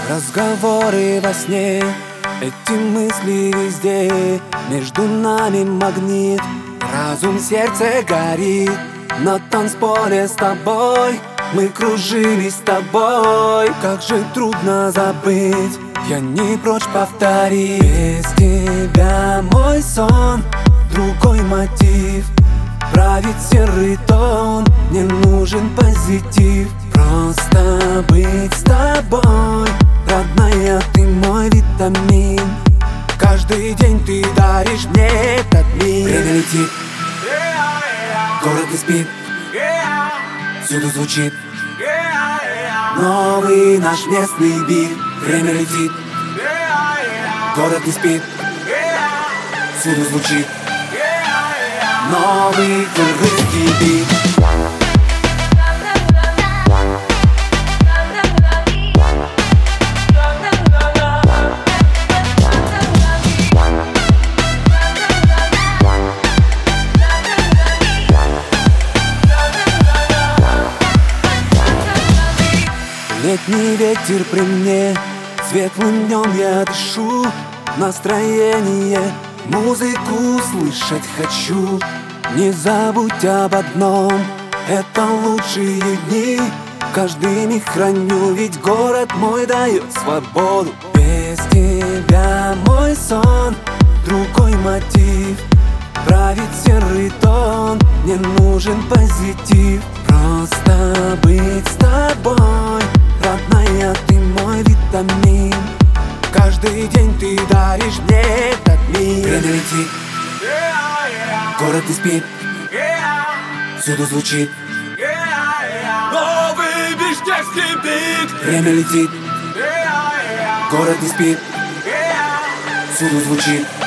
Разговоры во сне, эти мысли везде. Между нами магнит, разум, сердце горит. На танцполе с тобой мы кружились с тобой. Как же трудно забыть, я не прочь повторить. Без тебя мой сон, другой мотив. Правит серый тон, мне нужен позитив. Просто быть с тобой, родная, ты мой витамин. Каждый день ты даришь мне этот мир. Время летит, город не спит, всюду звучит новый наш местный бит. Время летит, город не спит, всюду звучит новый кыргызский бит. Летний ветер при мне, светлым днем я дышу. Настроение, музыку слышать хочу. Не забудь об одном, это лучшие дни. Каждый миг храню, ведь город мой дает свободу. Без тебя мой сон, другой мотив. Правит серый тон, мне нужен позитив. Просто быть с тобой, родная, ты мой витамин. Каждый день ты даришь мне этот мир. Время летит, город не спит, всюду звучит новый бишкекский бит. Время летит, город не спит, всюду звучит